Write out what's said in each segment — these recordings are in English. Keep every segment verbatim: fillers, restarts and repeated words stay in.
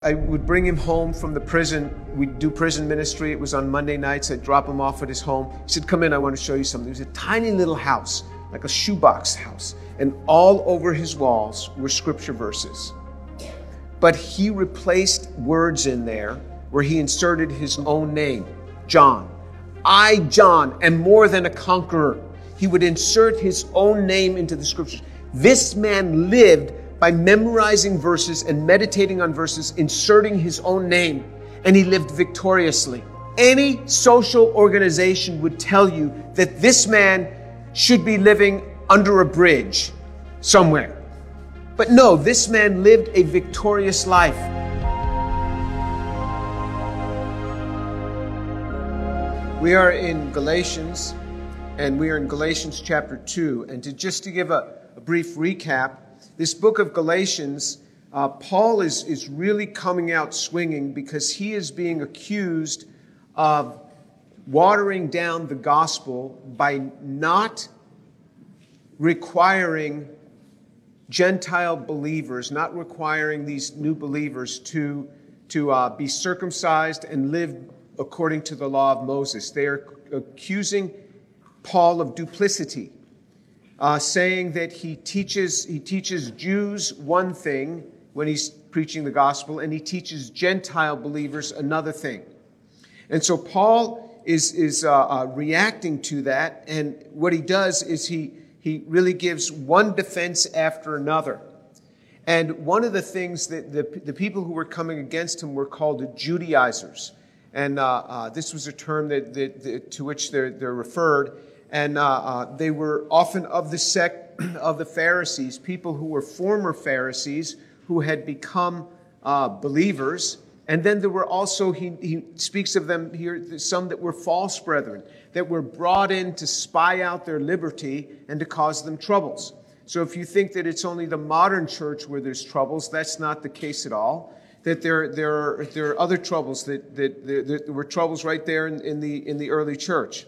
I would bring him home from the prison. We'd do prison ministry. It was on Monday nights. I'd drop him off at his home. He said, "Come in, I want to show you something." It was a tiny little house, like a shoebox house. And all over his walls were scripture verses. But he replaced words in there where he inserted his own name, John. I, John, am more than a conqueror. He would insert his own name into the scriptures. This man lived by memorizing verses and meditating on verses, inserting his own name, and he lived victoriously. Any social organization would tell you that this man should be living under a bridge somewhere. But no, this man lived a victorious life. We are in Galatians, and we are in Galatians chapter two. And to just to give a, a brief recap, this book of Galatians, uh, Paul is, is really coming out swinging because he is being accused of watering down the gospel by not requiring Gentile believers, not requiring these new believers to, to uh, be circumcised and live according to the law of Moses. They are accusing Paul of duplicity. Uh, saying that he teaches he teaches Jews one thing when he's preaching the gospel, and he teaches Gentile believers another thing. And so Paul is is uh, uh, reacting to that, and what he does is he he really gives one defense after another. And one of the things that the the people who were coming against him were called the Judaizers, and uh, uh, this was a term that, that, that to which they're they're referred. And uh, uh, they were often of the sect of the Pharisees, people who were former Pharisees who had become uh, believers. And then there were also, he, he speaks of them here, some that were false brethren, that were brought in to spy out their liberty and to cause them troubles. So if you think that it's only the modern church where there's troubles, that's not the case at all. That there, there, are, there are other troubles, that, that, that, that there were troubles right there in, in, the, in the early church.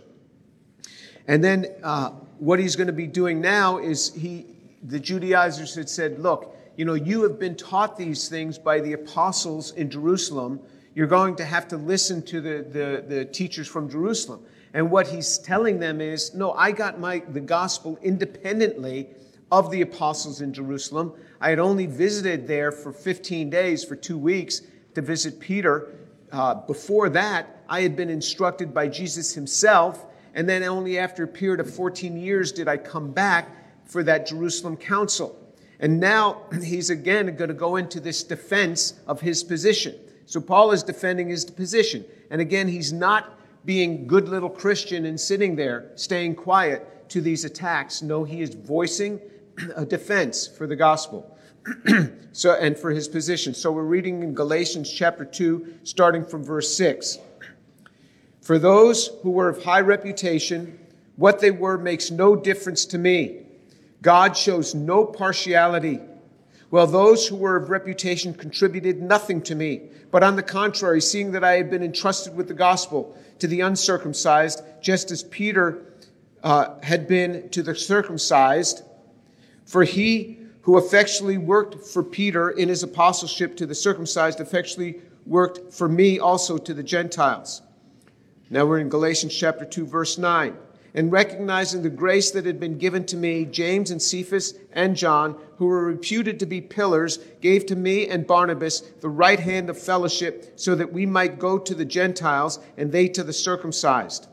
And then uh, what he's going to be doing now is he, the Judaizers had said, look, you know, you have been taught these things by the apostles in Jerusalem. You're going to have to listen to the, the, the teachers from Jerusalem. And what he's telling them is, no, I got my the gospel independently of the apostles in Jerusalem. I had only visited there for fifteen days, for two weeks, to visit Peter. Uh, before that, I had been instructed by Jesus himself. And then only after a period of fourteen years did I come back for that Jerusalem council. And now he's again going to go into this defense of his position. So Paul is defending his position. And again, he's not being good little Christian and sitting there, staying quiet to these attacks. No, he is voicing a defense for the gospel so and for his position. So we're reading in Galatians chapter two, starting from verse six. For those who were of high reputation, what they were makes no difference to me. God shows no partiality. While those who were of reputation contributed nothing to me. But on the contrary, seeing that I had been entrusted with the gospel to the uncircumcised, just as Peter uh, had been to the circumcised, for he who effectually worked for Peter in his apostleship to the circumcised effectually worked for me also to the Gentiles. Now we're in Galatians chapter two, verse nine. And recognizing the grace that had been given to me, James and Cephas and John, who were reputed to be pillars, gave to me and Barnabas the right hand of fellowship, so that we might go to the Gentiles and they to the circumcised.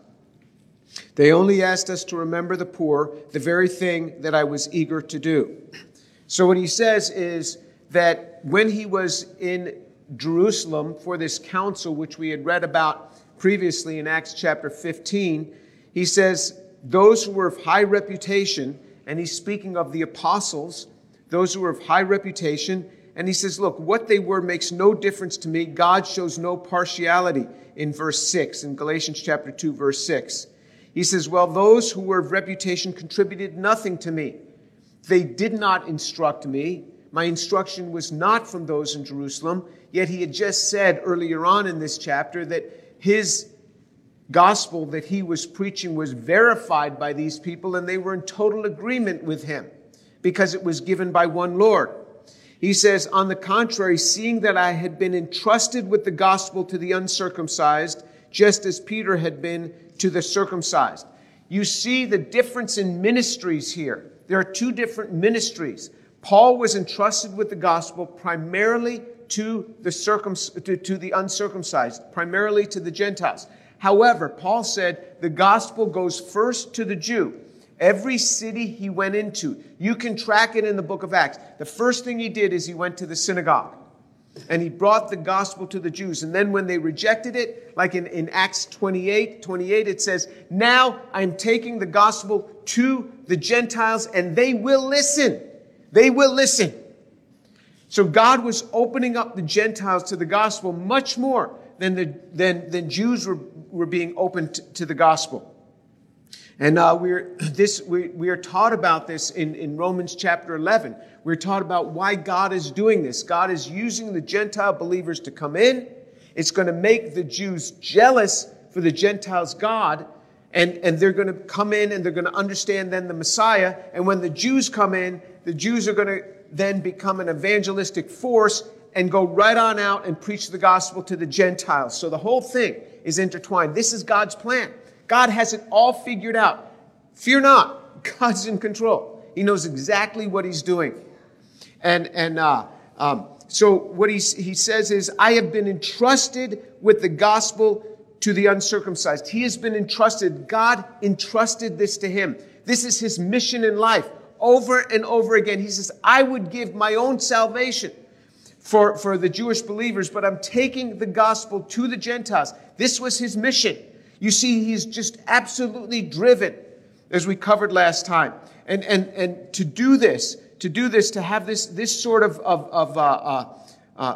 They only asked us to remember the poor, the very thing that I was eager to do. So what he says is that when he was in Jerusalem for this council, which we had read about previously in Acts chapter fifteen, he says, those who were of high reputation, and he's speaking of the apostles, those who were of high reputation, and he says, look, what they were makes no difference to me. God shows no partiality in verse six, in Galatians chapter two, verse six. He says, well, those who were of reputation contributed nothing to me. They did not instruct me. My instruction was not from those in Jerusalem, yet he had just said earlier on in this chapter that his gospel that he was preaching was verified by these people, and they were in total agreement with him because it was given by one Lord. He says, on the contrary, seeing that I had been entrusted with the gospel to the uncircumcised, just as Peter had been to the circumcised. You see the difference in ministries here. There are two different ministries. Paul was entrusted with the gospel primarily to the, circum, to, to the uncircumcised, primarily to the Gentiles. However, Paul said the gospel goes first to the Jew. Every city he went into, you can track it in the book of Acts. The first thing he did is he went to the synagogue and he brought the gospel to the Jews. And then when they rejected it, like in, in Acts twenty-eight, twenty-eight, it says, now I'm taking the gospel to the Gentiles and they will listen. They will listen. So God was opening up the Gentiles to the gospel much more than the than, than Jews were, were being opened to, to the gospel. And uh, we're this we, we are taught about this in, in Romans chapter eleven. We're taught about why God is doing this. God is using the Gentile believers to come in. It's going to make the Jews jealous for the Gentiles' God. And, and they're going to come in and they're going to understand then the Messiah. And when the Jews come in, the Jews are going to then become an evangelistic force and go right on out and preach the gospel to the Gentiles. So the whole thing is intertwined. This is God's plan. God has it all figured out. Fear not. God's in control. He knows exactly what he's doing. And, and uh, um, so what he, he says is, I have been entrusted with the gospel to the uncircumcised. He has been entrusted. God entrusted this to him. This is his mission in life. Over and over again, he says, I would give my own salvation for, for the Jewish believers, but I'm taking the gospel to the Gentiles. This was his mission. You see, he's just absolutely driven, as we covered last time. And, and, and to do this, to do this, to have this, this sort of, of, of uh, uh, uh,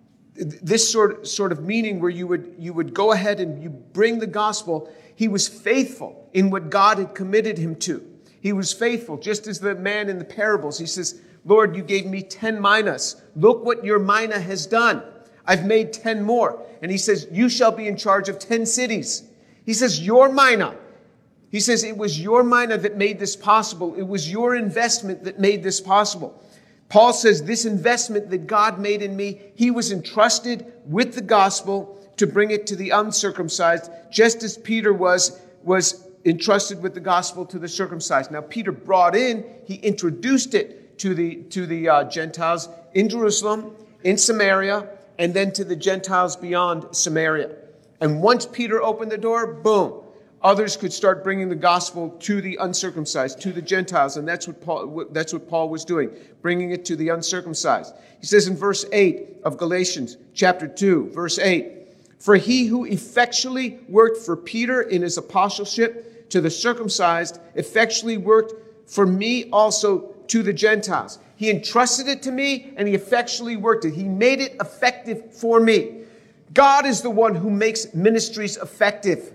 this sort, sort of meaning where you would, you would go ahead and you bring the gospel, he was faithful in what God had committed him to. He was faithful, just as the man in the parables. He says, Lord, you gave me ten minas. Look what your mina has done. I've made ten more. And he says, you shall be in charge of ten cities. He says, your mina. He says, it was your mina that made this possible. It was your investment that made this possible. Paul says, this investment that God made in me, he was entrusted with the gospel to bring it to the uncircumcised, just as Peter was, was entrusted with the gospel to the circumcised. Now, Peter brought in, he introduced it to the, to the uh, Gentiles in Jerusalem, in Samaria, and then to the Gentiles beyond Samaria. And once Peter opened the door, boom, others could start bringing the gospel to the uncircumcised, to the Gentiles. And that's what Paul, that's what Paul was doing, bringing it to the uncircumcised. He says in verse eight of Galatians chapter two, verse eight, for he who effectually worked for Peter in his apostleship to the circumcised, effectually worked for me also to the Gentiles. He entrusted it to me and he effectually worked it. He made it effective for me. God is the one who makes ministries effective.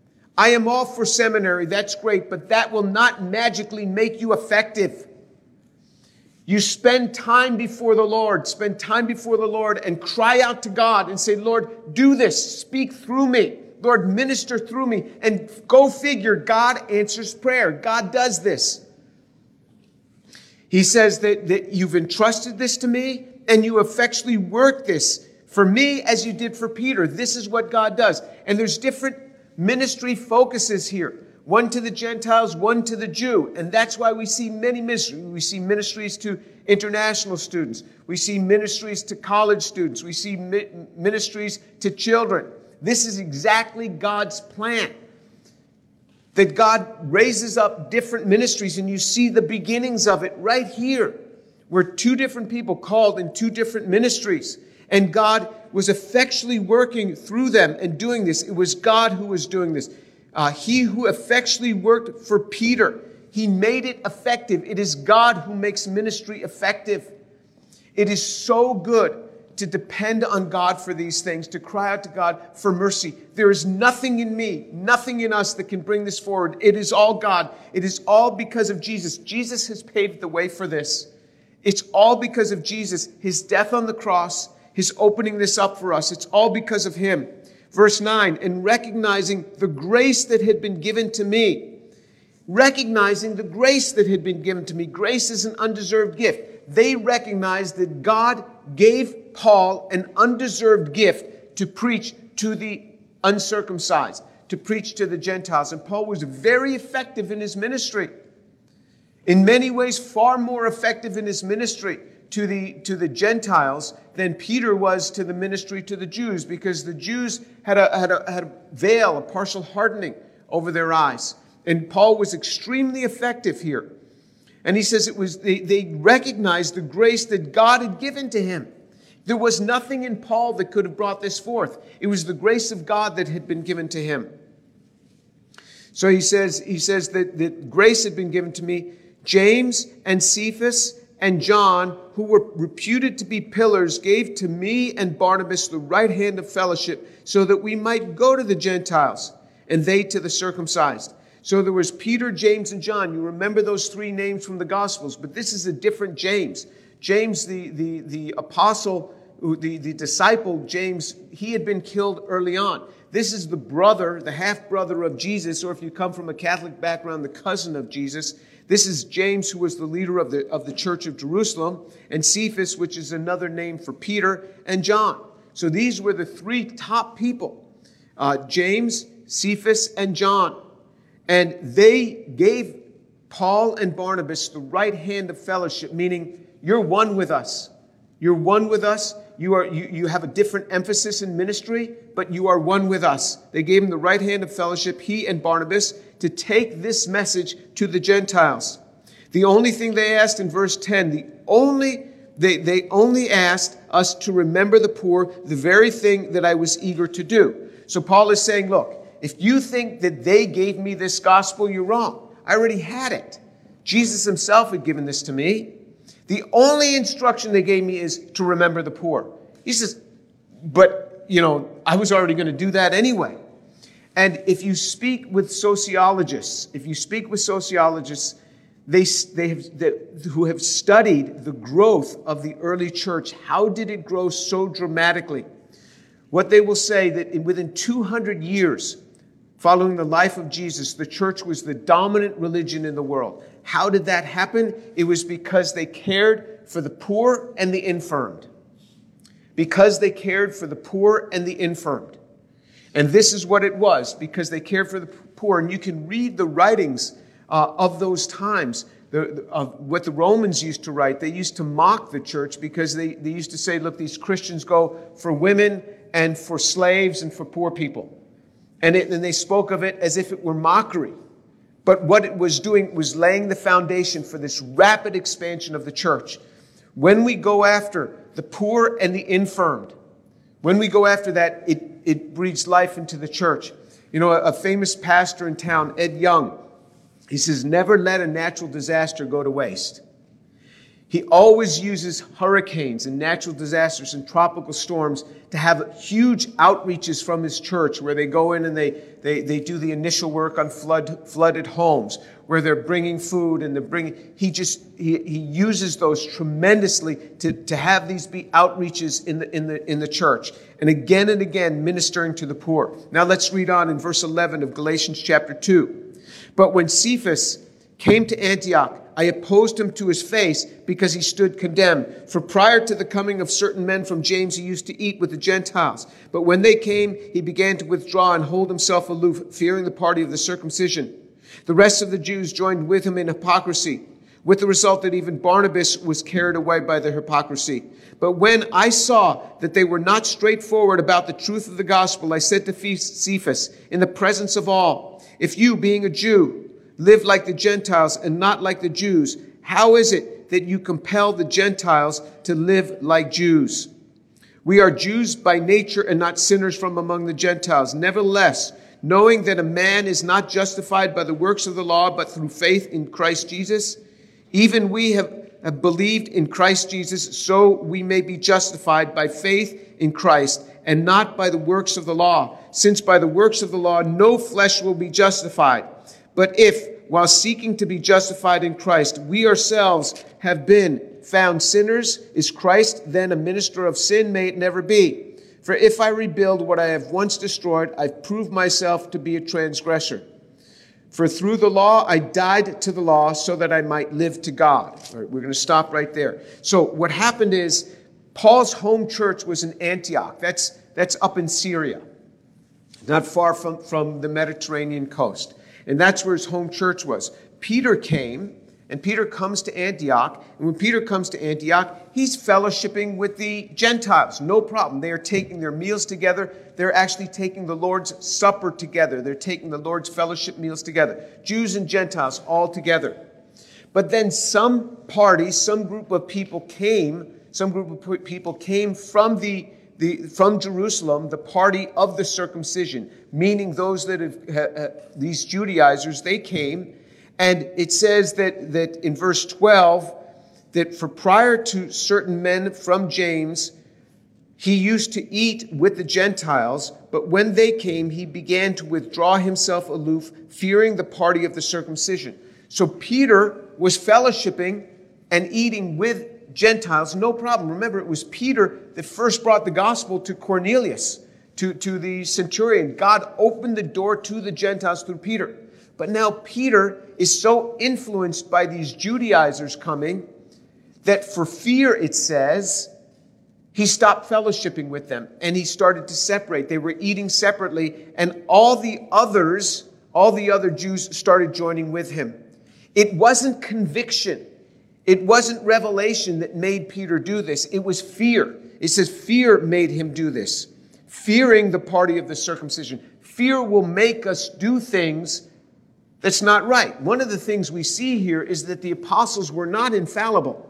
I am all for seminary, that's great, but that will not magically make you effective. You spend time before the Lord, spend time before the Lord and cry out to God and say, Lord, do this, speak through me. Lord, minister through me. And go figure, God answers prayer. God does this. He says that, that you've entrusted this to me and you effectually work this for me as you did for Peter. This is what God does. And there's different ministry focuses here. One to the Gentiles, one to the Jew. And that's why we see many ministries. We see ministries to international students. We see ministries to college students. We see mi- ministries to children. This is exactly God's plan. That God raises up different ministries, and you see the beginnings of it right here, where two different people called in two different ministries. And God was effectually working through them and doing this. It was God who was doing this. Uh, he who effectually worked for Peter, he made it effective. It is God who makes ministry effective. It is so good to depend on God for these things, to cry out to God for mercy. There is nothing in me, nothing in us that can bring this forward. It is all God. It is all because of Jesus. Jesus has paved the way for this. It's all because of Jesus, his death on the cross, his opening this up for us. It's all because of him. Verse nine, and recognizing the grace that had been given to me. Recognizing the grace that had been given to me. Grace is an undeserved gift. they recognized that God gave Paul an undeserved gift to preach to the uncircumcised, to preach to the Gentiles. And Paul was very effective in his ministry. In many ways, far more effective in his ministry to the, to the Gentiles than Peter was to the ministry to the Jews, because the Jews had a, had a, had a veil, a partial hardening over their eyes. And Paul was extremely effective here. And he says it was they, they recognized the grace that God had given to him. There was nothing in Paul that could have brought this forth. It was the grace of God that had been given to him. So he says, he says that, that grace had been given to me. James and Cephas and John, who were reputed to be pillars, gave to me and Barnabas the right hand of fellowship, so that we might go to the Gentiles, and they to the circumcised. So there was Peter, James, and John. You remember those three names from the Gospels, but this is a different James. James, the, the, the apostle, the, the disciple, James, he had been killed early on. This is the brother, the half-brother of Jesus, or if you come from a Catholic background, the cousin of Jesus. This is James, who was the leader of the, of the church of Jerusalem, and Cephas, which is another name for Peter, and John. So these were the three top people, uh, James, Cephas, and John. And they gave Paul and Barnabas the right hand of fellowship, meaning you're one with us. You're one with us. You are you, you have a different emphasis in ministry, but you are one with us. They gave him the right hand of fellowship, he and Barnabas, to take this message to the Gentiles. The only thing they asked in verse ten, the only they, they only asked us to remember the poor, the very thing that I was eager to do. So Paul is saying, look, if you think that they gave me this gospel, you're wrong. I already had it. Jesus himself had given this to me. The only instruction they gave me is to remember the poor. He says, but, you know, I was already going to do that anyway. And if you speak with sociologists, if you speak with sociologists, they, they have, they, who have studied the growth of the early church, how did it grow so dramatically? What they will say that in, within two hundred years, following the life of Jesus, the church was the dominant religion in the world. How did that happen? It was because they cared for the poor and the infirmed. Because they cared for the poor and the infirmed. And this is what it was, because they cared for the poor. And you can read the writings uh, of those times, the, of what the Romans used to write. They used to mock the church because they, they used to say, look, these Christians go for women and for slaves and for poor people. And, it, and they spoke of it as if it were mockery. But what it was doing was laying the foundation for this rapid expansion of the church. When we go after the poor and the infirmed, when we go after that, it, it breathes life into the church. You know, a, a famous pastor in town, Ed Young, he says, never let a natural disaster go to waste. He always uses hurricanes and natural disasters and tropical storms to have huge outreaches from his church where they go in and they, they, they do the initial work on flood, flooded homes, where they're bringing food and they're bringing, he just, he, he uses those tremendously to, to have these be outreaches in the, in the, in the church. And again and again, ministering to the poor. Now let's read on in verse eleven of Galatians chapter two. But when Cephas came to Antioch, I opposed him to his face because he stood condemned. For prior to the coming of certain men from James, he used to eat with the Gentiles. But when they came, he began to withdraw and hold himself aloof, fearing the party of the circumcision. The rest of the Jews joined with him in hypocrisy, with the result that even Barnabas was carried away by their hypocrisy. But when I saw that they were not straightforward about the truth of the gospel, I said to Cephas, in the presence of all, if you, being a Jew, live like the Gentiles and not like the Jews, how is it that you compel the Gentiles to live like Jews? We are Jews by nature and not sinners from among the Gentiles. Nevertheless, knowing that a man is not justified by the works of the law, but through faith in Christ Jesus, even we have, have believed in Christ Jesus, so we may be justified by faith in Christ and not by the works of the law, since by the works of the law no flesh will be justified. But if, while seeking to be justified in Christ, we ourselves have been found sinners, is Christ then a minister of sin? May it never be. For if I rebuild what I have once destroyed, I've proved myself to be a transgressor. For through the law I died to the law so that I might live to God. All right, we're going to stop right there. So what happened is Paul's home church was in Antioch. That's, that's up in Syria, not far from, from the Mediterranean coast. And that's where his home church was. Peter came, and Peter comes to Antioch. And when Peter comes to Antioch, he's fellowshipping with the Gentiles. No problem. They are taking their meals together. They're actually taking the Lord's Supper together. They're taking the Lord's fellowship meals together. Jews and Gentiles all together. But then some party, some group of people came, some group of people came from the, the from Jerusalem, the party of the circumcision, meaning those that have, uh, these Judaizers, they came. And it says that, that in verse twelve, that for prior to certain men from James, he used to eat with the Gentiles, but when they came, he began to withdraw himself aloof, fearing the party of the circumcision. So Peter was fellowshipping and eating with Gentiles, no problem. Remember, it was Peter that first brought the gospel to Cornelius, to, to the centurion. God opened the door to the Gentiles through Peter. But now Peter is so influenced by these Judaizers coming that for fear, it says, he stopped fellowshipping with them and he started to separate. They were eating separately, and all the others, all the other Jews started joining with him. It wasn't conviction. It wasn't revelation that made Peter do this. It was fear. It says fear made him do this. Fearing the party of the circumcision. Fear will make us do things that's not right. One of the things we see here is that the apostles were not infallible.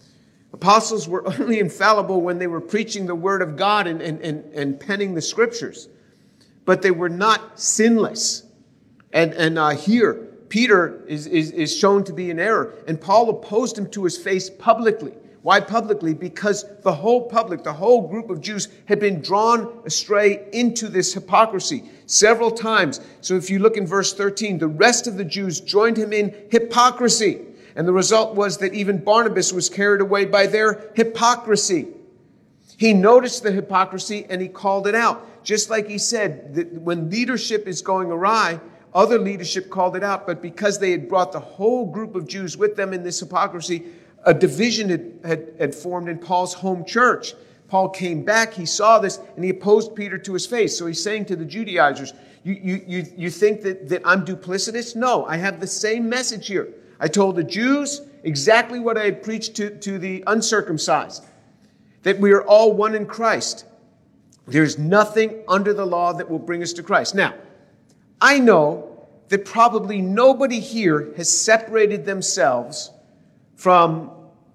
Apostles were only infallible when they were preaching the word of God and, and, and, and penning the scriptures. But they were not sinless. And, and uh, here, Peter is, is, is shown to be in error. And Paul opposed him to his face publicly. Why publicly? Because the whole public, the whole group of Jews had been drawn astray into this hypocrisy several times. So if you look in verse thirteen, the rest of the Jews joined him in hypocrisy. And the result was that even Barnabas was carried away by their hypocrisy. He noticed the hypocrisy and he called it out. Just like he said that when leadership is going awry, other leadership called it out. But because they had brought the whole group of Jews with them in this hypocrisy, a division had, had, had formed in Paul's home church. Paul came back, he saw this, and he opposed Peter to his face. So he's saying to the Judaizers, you, you, you, you think that, that I'm duplicitous? No, I have the same message here. I told the Jews exactly what I had preached to, to the uncircumcised, that we are all one in Christ. There's nothing under the law that will bring us to Christ. Now, I know that probably nobody here has separated themselves from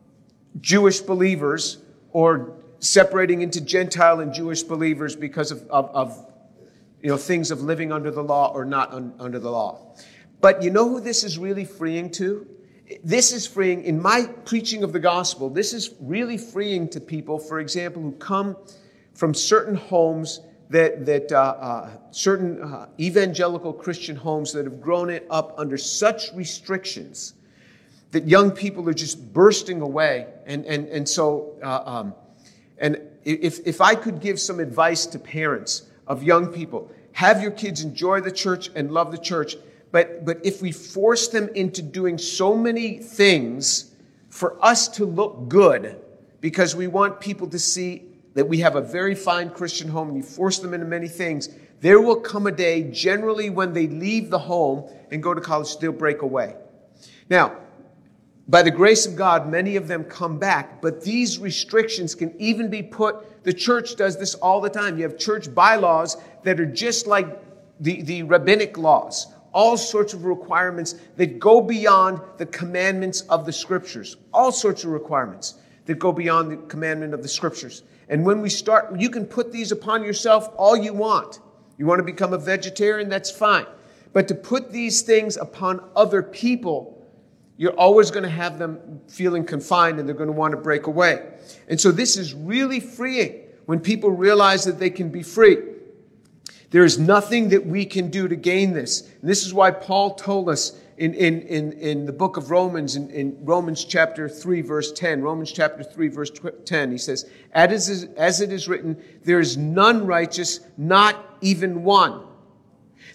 Jewish believers or separating into Gentile and Jewish believers because of, of, of you know, things of living under the law or not un, under the law. But you know who this is really freeing to? This is freeing, in my preaching of the gospel, this is really freeing to people, for example, who come from certain homes that, that uh, uh, certain uh, evangelical Christian homes that have grown it up under such restrictions that young people are just bursting away. And, and, and so, uh, um, and if, if I could give some advice to parents of young people, have your kids enjoy the church and love the church. But, but if we force them into doing so many things for us to look good, because we want people to see that we have a very fine Christian home, and you force them into many things, there will come a day, generally when they leave the home and go to college, they'll break away. Now, by the grace of God, many of them come back, but these restrictions can even be put, the church does this all the time. You have church bylaws that are just like the, the rabbinic laws, all sorts of requirements that go beyond the commandments of the scriptures, all sorts of requirements that go beyond the commandment of the scriptures. And when we start, you can put these upon yourself all you want. You want to become a vegetarian, that's fine. But to put these things upon other people, you're always going to have them feeling confined and they're going to want to break away. And so this is really freeing when people realize that they can be free. There is nothing that we can do to gain this. And this is why Paul told us in, in, in, in the book of Romans, in, in Romans chapter three, verse ten, Romans chapter three, verse ten, he says, as it is, as it is written, there is none righteous, not even one.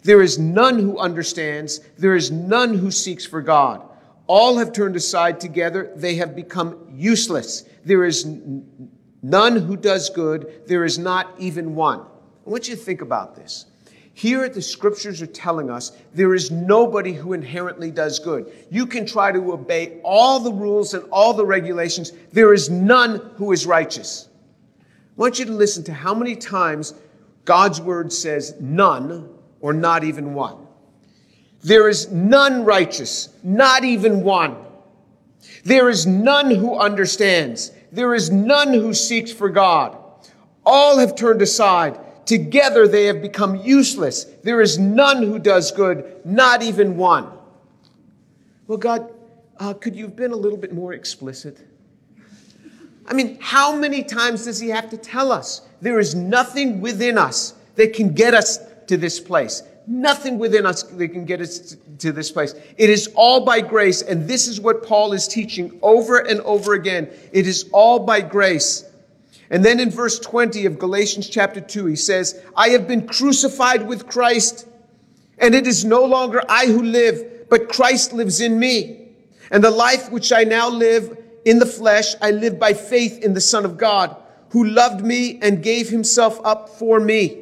There is none who understands. There is none who seeks for God. All have turned aside together. They have become useless. There is n- none who does good. There is not even one. I want you to think about this. Here the scriptures are telling us there is nobody who inherently does good. You can try to obey all the rules and all the regulations. There is none who is righteous. I want you to listen to how many times God's word says none or not even one. There is none righteous, not even one. There is none who understands. There is none who seeks for God. All have turned aside. Together they have become useless. There is none who does good, not even one. Well, God, uh, could you have been a little bit more explicit? I mean, how many times does he have to tell us? There is nothing within us that can get us to this place. Nothing within us that can get us to this place. It is all by grace, and this is what Paul is teaching over and over again. It is all by grace. And then in verse twenty of Galatians chapter two, he says, I have been crucified with Christ, and it is no longer I who live, but Christ lives in me. And the life which I now live in the flesh, I live by faith in the Son of God, who loved me and gave himself up for me.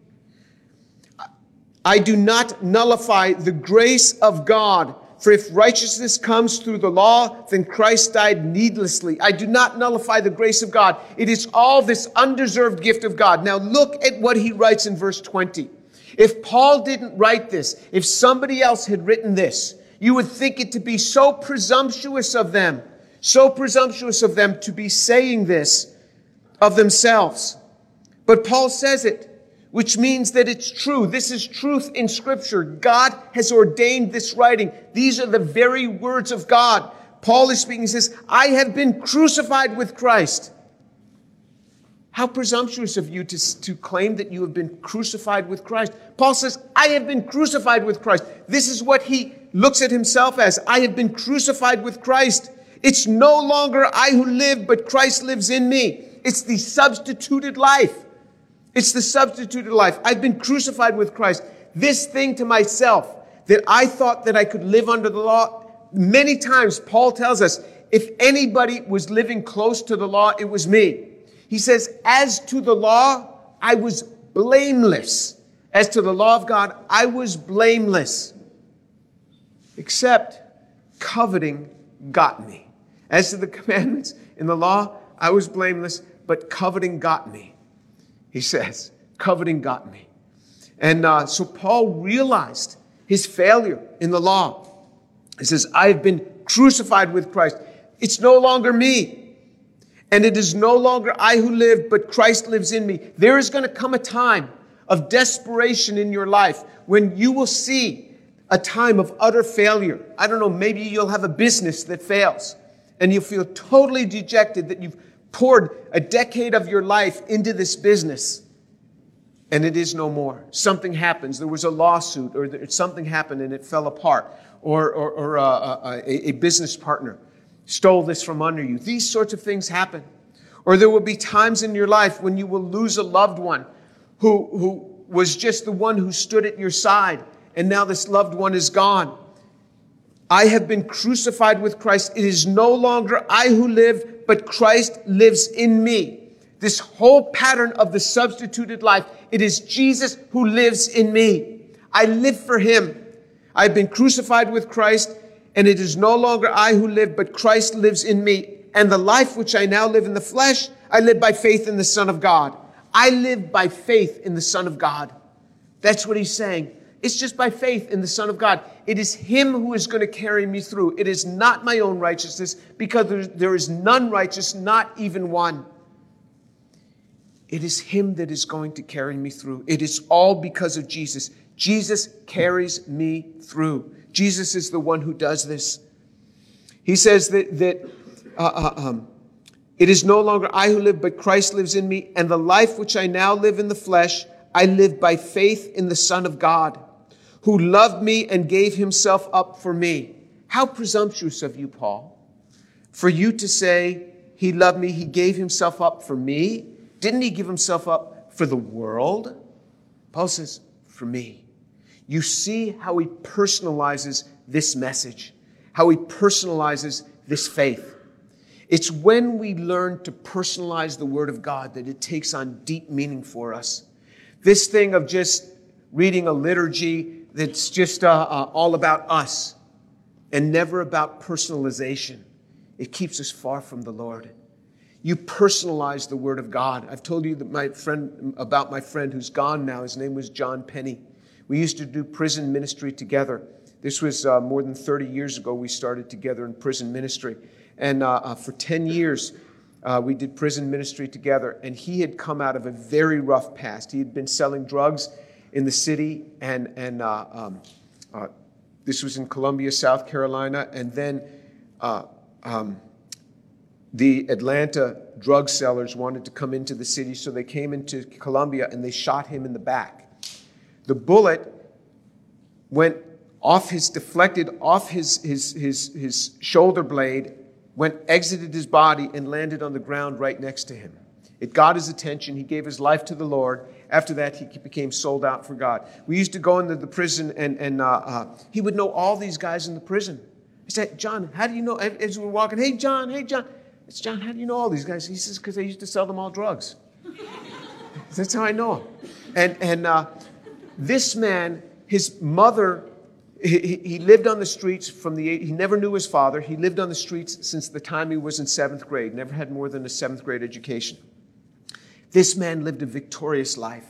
I do not nullify the grace of God, for if righteousness comes through the law, then Christ died needlessly. I do not nullify the grace of God. It is all this undeserved gift of God. Now look at what he writes in verse twenty. If Paul didn't write this, if somebody else had written this, you would think it to be so presumptuous of them, so presumptuous of them to be saying this of themselves. But Paul says it, which means that it's true. This is truth in Scripture. God has ordained this writing. These are the very words of God. Paul is speaking. He says, I have been crucified with Christ. How presumptuous of you to, to claim that you have been crucified with Christ. Paul says, I have been crucified with Christ. This is what he looks at himself as. I have been crucified with Christ. It's no longer I who live, but Christ lives in me. It's the substituted life. It's the substituted life. I've been crucified with Christ. This thing to myself that I thought that I could live under the law. Many times Paul tells us if anybody was living close to the law, it was me. He says, as to the law, I was blameless. As to the law of God, I was blameless. Except coveting got me. As to the commandments in the law, I was blameless, but coveting got me. He says, coveting got me. And uh, so Paul realized his failure in the law. He says, I have been crucified with Christ. It's no longer me. And it is no longer I who live, but Christ lives in me. There is going to come a time of desperation in your life when you will see a time of utter failure. I don't know, maybe you'll have a business that fails and you'll feel totally dejected that you've poured a decade of your life into this business and it is no more. Something happens. There was a lawsuit or there, something happened and it fell apart, or, or, or uh, a, a business partner stole this from under you. These sorts of things happen. Or there will be times in your life when you will lose a loved one who, who was just the one who stood at your side, and now this loved one is gone. I have been crucified with Christ. It is no longer I who live, but Christ lives in me. This whole pattern of the substituted life, it is Jesus who lives in me. I live for him. I've been crucified with Christ, and it is no longer I who live, but Christ lives in me. And the life which I now live in the flesh, I live by faith in the Son of God. I live by faith in the Son of God. That's what he's saying. It's just by faith in the Son of God. It is him who is going to carry me through. It is not my own righteousness, because there, there is none righteous, not even one. It is him that is going to carry me through. It is all because of Jesus. Jesus carries me through. Jesus is the one who does this. He says that, that uh, uh, um, it is no longer I who live, but Christ lives in me. And the life which I now live in the flesh, I live by faith in the Son of God, who loved me and gave himself up for me. How presumptuous of you, Paul, for you to say, he loved me, he gave himself up for me. Didn't he give himself up for the world? Paul says, for me. You see how he personalizes this message, how he personalizes this faith. It's when we learn to personalize the Word of God that it takes on deep meaning for us. This thing of just reading a liturgy that's just uh, uh, all about us and never about personalization, it keeps us far from the Lord. You personalize the Word of God. I've told you that my friend about my friend who's gone now. His name was John Penny. We used to do prison ministry together. This was uh, more than thirty years ago we started together in prison ministry. And uh, uh, for ten years, uh, we did prison ministry together. And he had come out of a very rough past. He had been selling drugs in the city. And, and uh, um, uh, this was in Columbia, South Carolina. And then uh, um, the Atlanta drug sellers wanted to come into the city. So they came into Columbia and they shot him in the back. The bullet went off his, deflected off his, his, his, his shoulder blade, went, exited his body, and landed on the ground right next to him. It got his attention. He gave his life to the Lord. After that, he became sold out for God. We used to go into the prison, and, and uh, uh, he would know all these guys in the prison. I said, John, how do you know? As we were walking, hey, John, hey, John. It's John, how do you know all these guys? He says, because I used to sell them all drugs. That's how I know him. And, and uh, this man, his mother, he, he lived on the streets from the, he never knew his father. He lived on the streets since the time he was in seventh grade, never had more than a seventh grade education. This man lived a victorious life.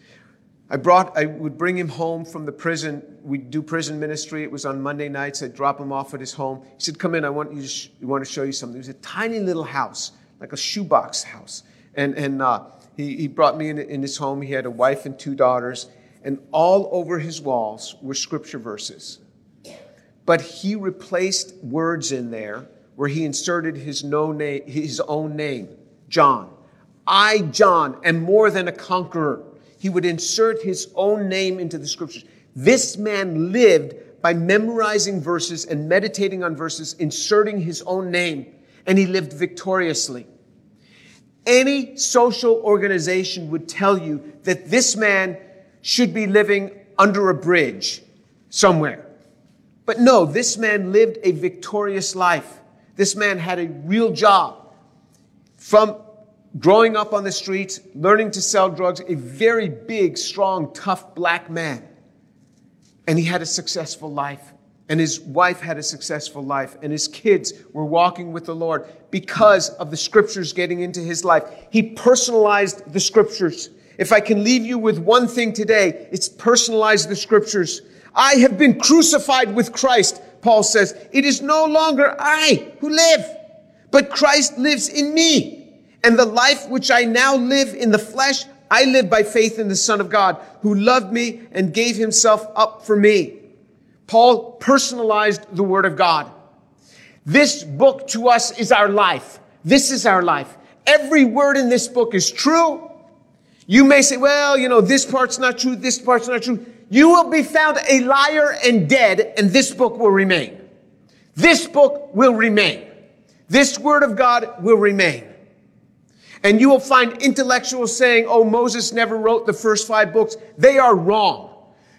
I brought, I would bring him home from the prison. We'd do prison ministry. It was on Monday nights. I'd drop him off at his home. He said, come in, I want you to, sh- I want to show you something. It was a tiny little house, like a shoebox house. And, and uh, he, he brought me in, in his home. He had a wife and two daughters. And all over his walls were scripture verses. But he replaced words in there where he inserted his, no name, his own name, John. I, John, am more than a conqueror. He would insert his own name into the scriptures. This man lived by memorizing verses and meditating on verses, inserting his own name, and he lived victoriously. Any social organization would tell you that this man should be living under a bridge somewhere. But no, this man lived a victorious life. This man had a real job. From growing up on the streets, learning to sell drugs, a very big, strong, tough black man. And he had a successful life. And his wife had a successful life. And his kids were walking with the Lord because of the scriptures getting into his life. He personalized the scriptures. If I can leave you with one thing today, it's personalize the scriptures. I have been crucified with Christ, Paul says. It is no longer I who live, but Christ lives in me. And the life which I now live in the flesh, I live by faith in the Son of God, who loved me and gave himself up for me. Paul personalized the Word of God. This book to us is our life. This is our life. Every word in this book is true. You may say, well, you know, this part's not true, this part's not true. You will be found a liar and dead, and this book will remain. This book will remain. This Word of God will remain. And you will find intellectuals saying, oh, Moses never wrote the first five books. They are wrong.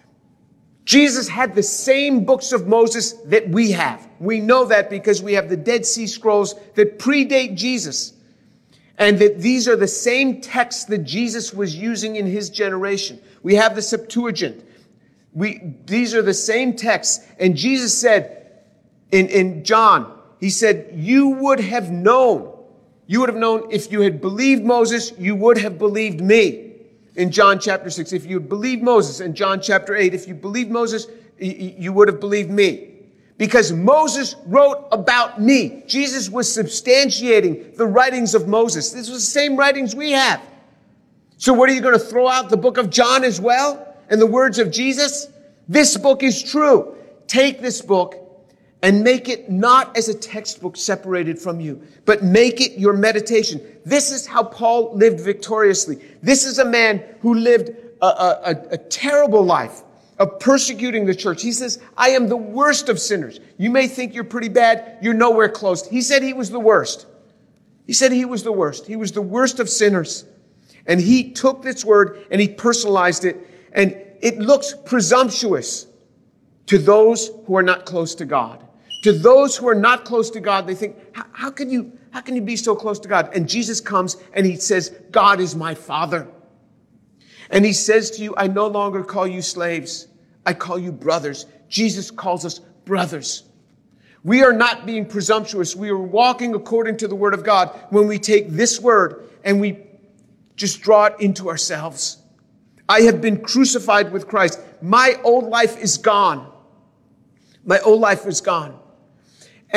Jesus had the same books of Moses that we have. We know that because we have the Dead Sea Scrolls that predate Jesus. And that these are the same texts that Jesus was using in his generation. We have the Septuagint. We, these are the same texts. And Jesus said in, in John, he said, you would have known. You would have known if you had believed Moses, you would have believed me. In John chapter six, if you had believed Moses. In John chapter eight, if you believed Moses, you would have believed me. Because Moses wrote about me. Jesus was substantiating the writings of Moses. This was the same writings we have. So what, are you going to throw out the book of John as well? And the words of Jesus? This book is true. Take this book and make it not as a textbook separated from you, but make it your meditation. This is how Paul lived victoriously. This is a man who lived a, a, a, a terrible life of persecuting the church. He says, I am the worst of sinners. You may think you're pretty bad. You're nowhere close. He said he was the worst. He said he was the worst. He was the worst of sinners. And he took this word and he personalized it. And it looks presumptuous to those who are not close to God. To those who are not close to God, they think, how, how can you, how can you be so close to God? And Jesus comes and he says, God is my Father. And he says to you, I no longer call you slaves. I call you brothers. Jesus calls us brothers. We are not being presumptuous. We are walking according to the word of God when we take this word and we just draw it into ourselves. I have been crucified with Christ. My old life is gone. My old life is gone.